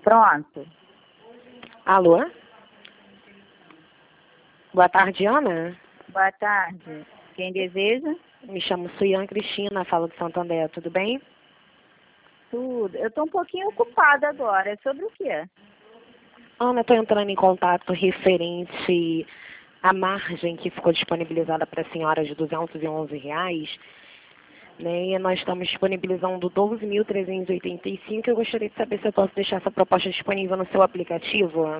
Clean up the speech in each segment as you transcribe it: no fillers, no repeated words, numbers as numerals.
Pronto. Alô? Boa tarde, Ana. Boa tarde. Quem deseja? Me chamo Suiane Cristina, falo de Santo André, tudo bem? Tudo. Eu estou um pouquinho ocupada agora. É sobre o quê? Ana, estou entrando em contato referente à margem que ficou disponibilizada para a senhora de R$ 211, né? E nós estamos disponibilizando 12.385. Eu gostaria de saber se eu posso deixar essa proposta disponível no seu aplicativo.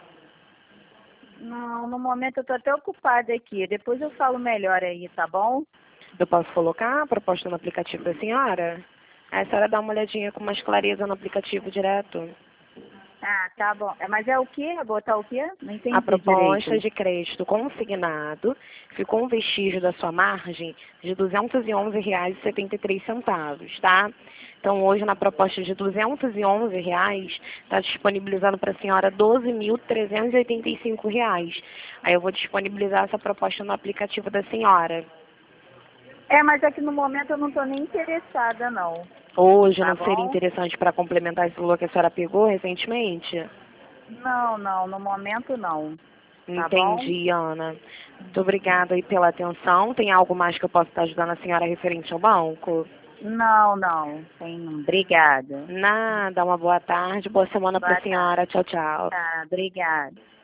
Não, no momento eu estou até ocupada aqui. Depois eu falo melhor aí, tá bom? Eu posso colocar a proposta no aplicativo da senhora? Aí a senhora dá uma olhadinha com mais clareza no aplicativo direto. Ah, tá bom. Mas é o quê? Botar o quê? Não A entendi proposta direito. de crédito consignado ficou um vestígio da sua margem de R$ 211,73, tá? Então, hoje, na proposta de R$ 211, está disponibilizando para a senhora R$ 12.385. Aí eu vou disponibilizar essa proposta no aplicativo da senhora. Mas é que no momento eu não estou nem interessada, não. Hoje Tá não seria bom? interessante para complementar esse valor que a senhora pegou recentemente? Não, não. No momento não. Tá bom? Entendi, Ana. Muito obrigada aí pela atenção. Tem algo mais que eu possa estar ajudando a senhora referente ao banco? Não, não. Tem não. Obrigada. Nada, uma boa tarde, boa semana para Boa a senhora. tarde. Tchau, tchau. Tá, obrigada.